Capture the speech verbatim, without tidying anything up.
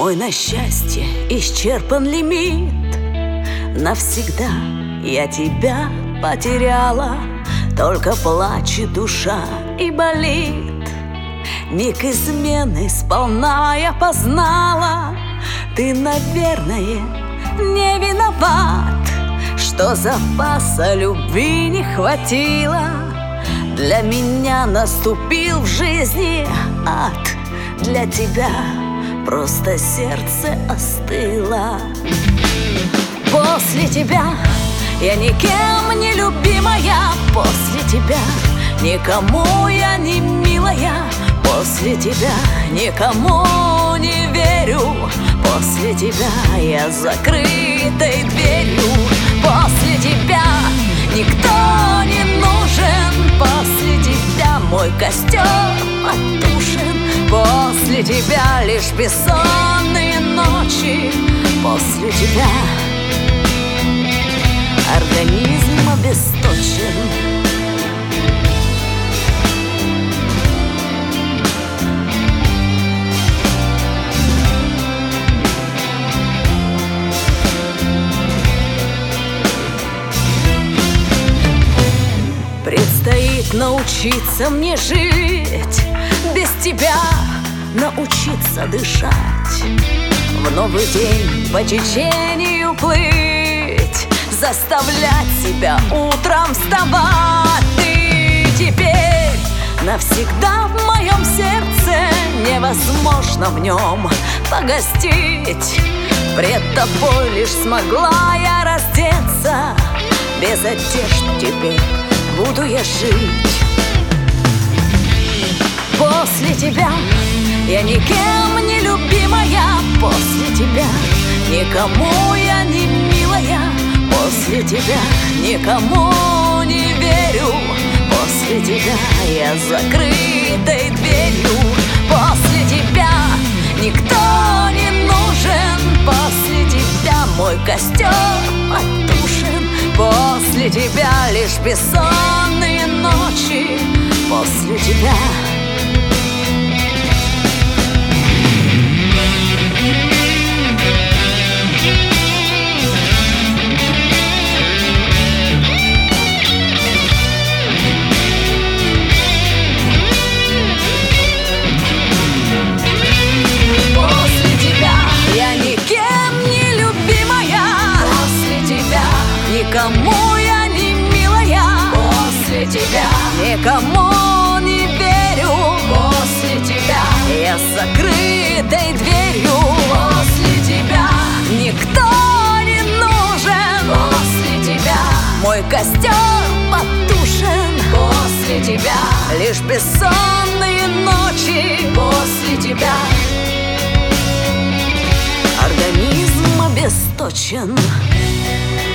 Мой на счастье исчерпан лимит. Навсегда я тебя потеряла. Только плачет душа и болит. Миг измены сполна я познала. Ты, наверное, не виноват, что запаса любви не хватило. Для меня наступил в жизни ад. Для тебя просто сердце остыло. После тебя я никем не любимая. После тебя никому я не милая. После тебя никому не верю. После тебя я закрытой дверью. После тебя никто не нужен. После тебя мой костер потушен. После тебя лишь бессонные ночи. После тебя организм обесточен. Предстоит научиться мне жить, без тебя научиться дышать, в новый день по течению плыть, заставлять себя утром вставать. Ты теперь навсегда в моем сердце, невозможно в нем погостить. Пред тобой лишь смогла я раздеться, без одежд теперь буду я жить. После тебя я никем не любимая. После тебя никому я не милая. После тебя никому не верю. После тебя я закрытой дверью. После тебя никто не нужен. После тебя мой костер потушен. После тебя лишь бессонные ночи. После тебя никому я не милая. После тебя никому не верю. После тебя я с закрытой дверью. После тебя никто не нужен. После тебя мой костер потушен. После тебя лишь бессонные ночи. После тебя организм обесточен.